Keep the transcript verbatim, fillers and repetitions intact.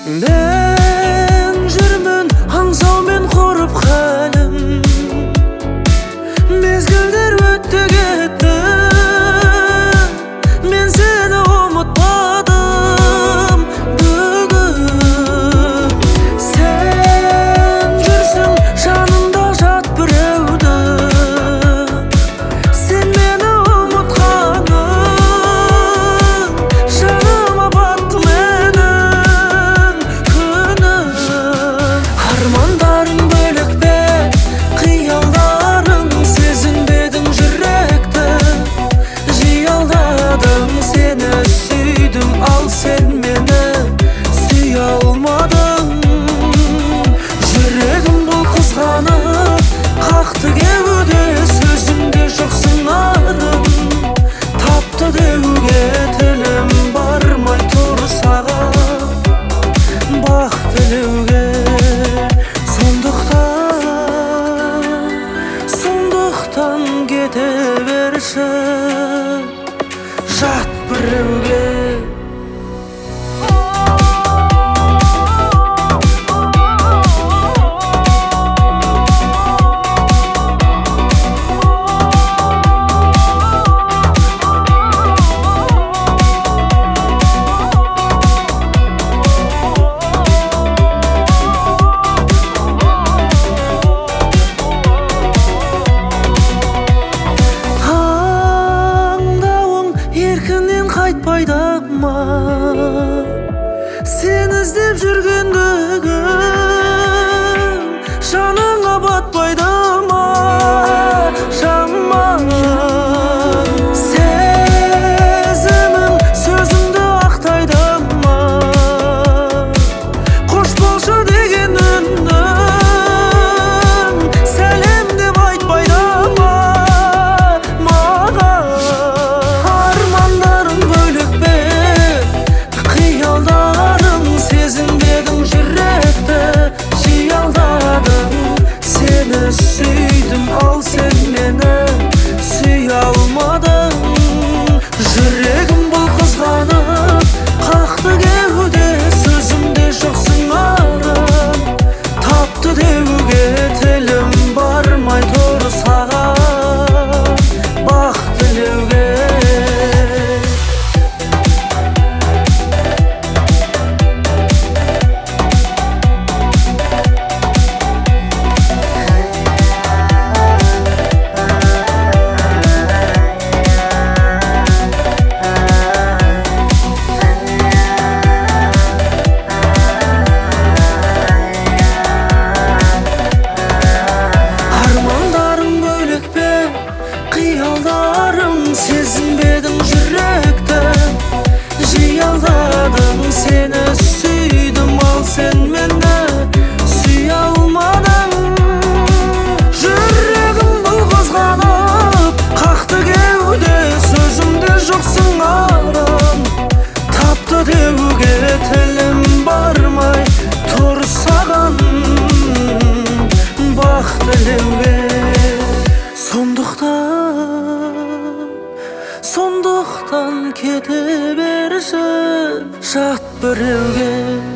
Ben жүрмін аңсаумен құрып хәлім, мезгілдер өтті кетті, мен сені ұмытпадым бүгін. Сен жүрсің жанымда жат біреуді, сен мені ұмытқаның жаныма батты менің күнім. Армандарың бөлек пе, қиялдарың, сезінбедің жүректі, жиі алдадым сені сүйдім, ал сен мені сүйе алмадың. Жүрегім бұл қызғанып қақты кеуде, сөзімде жоқсың арым, тапты деуге тілім бармай тұр саған бақ тілеуге. Сондықтан, сондықтан кете берші жат біреуге. Еркінен қайтпайды ма, сен іздеп жүргендігім жаныңа батпайды ма, жаман сезімің сөзімді ақтайды ма, қош болшы деген үнім сәлем деп айтпайды ма маған. Армандарың бөлек пе, қиялдарың, сезінбедің жүректі, жиі алдадың сені сүйдім, ал сен мені сүйе алмадың. Жүрегім бұл қызғанып қақты кеуде, сөзімде жоқсың арым, тапты деуге тілім бармай тұр саған бақ тілеуге. Армандарың бөлек пе, қиялдарың, сезінбедің жүректі, жиі алдадың сені сүйдім, ал сен мені сүйе алмадың. Жүрегім бұл қызғанып қақты кеуде, сөзімде жоқсың арым, тапты деуге тілім бармай тұр саған бақ тілеуге. Сондықтан, сондықтан кете берші жат біреуге.